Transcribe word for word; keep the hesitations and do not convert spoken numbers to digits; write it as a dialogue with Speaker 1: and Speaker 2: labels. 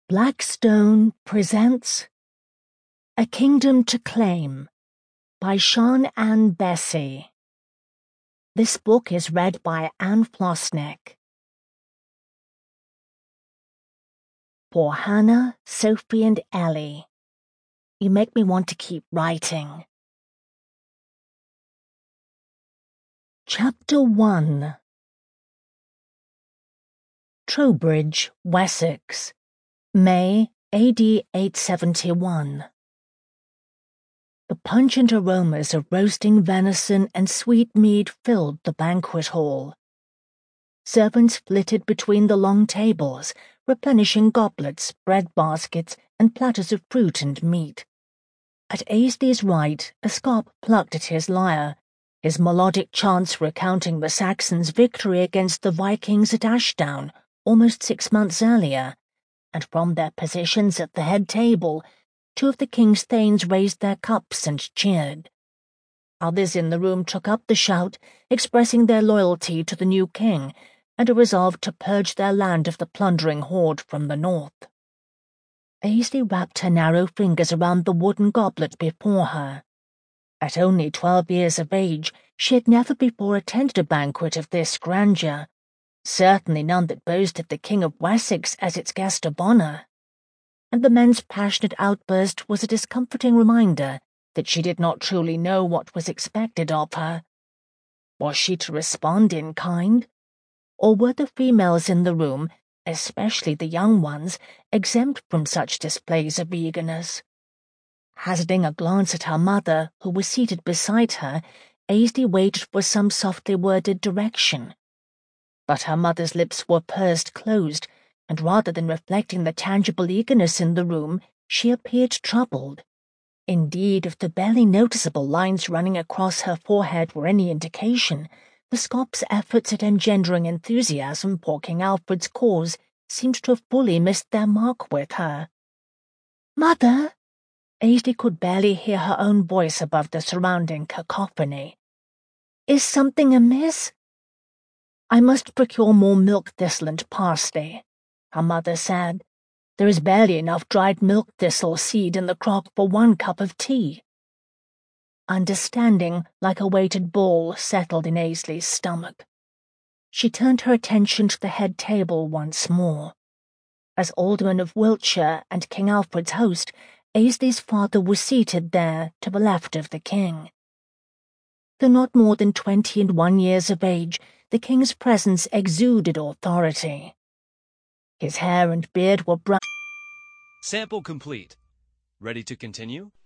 Speaker 1: Blackstone presents A Kingdom to Claim by Sean Ann Bessie. This book is read by Anne Flosnick. For Hannah, Sophie, and Ellie. You make me want to keep writing. Chapter one. Trowbridge, Wessex, May, A D eight seventy-one. The pungent aromas of roasting venison and sweet mead filled the banquet hall. Servants flitted between the long tables, replenishing goblets, bread baskets, and platters of fruit and meat. At Aisley's right, a Scop plucked at his lyre, his melodic chants recounting the Saxons' victory against the Vikings at Ashdown almost six months earlier, and from their positions at the head table, two of the king's thanes raised their cups and cheered. Others in the room took up the shout, expressing their loyalty to the new king and a resolve to purge their land of the plundering horde from the north. Aisley wrapped her narrow fingers around the wooden goblet before her. At only twelve years of age, she had never before attended a banquet of this grandeur, certainly none that boasted the King of Wessex as its guest of honour. And the men's passionate outburst was a discomforting reminder that she did not truly know what was expected of her. Was she to respond in kind? Or were the females in the room, especially the young ones, exempt from such displays of eagerness? Hazarding a glance at her mother, who was seated beside her, Aisley waited for some softly worded direction. But her mother's lips were pursed closed, and rather than reflecting the tangible eagerness in the room, she appeared troubled. Indeed, if the barely noticeable lines running across her forehead were any indication, the Scop's efforts at engendering enthusiasm for King Alfred's cause seemed to have fully missed their mark with her. "Mother!" Aisley could barely hear her own voice above the surrounding cacophony. "Is something amiss?" "I must procure more milk thistle and parsley," her mother said. "There is barely enough dried milk thistle seed in the crock for one cup of tea." Understanding, like a weighted ball, settled in Aisley's stomach. She turned her attention to the head table once more. As Alderman of Wiltshire and King Alfred's host, Aisley's father was seated there to the left of the king. Though not more than twenty and one years of age, the king's presence exuded authority. His hair and beard were brown.
Speaker 2: Sample complete. Ready to continue?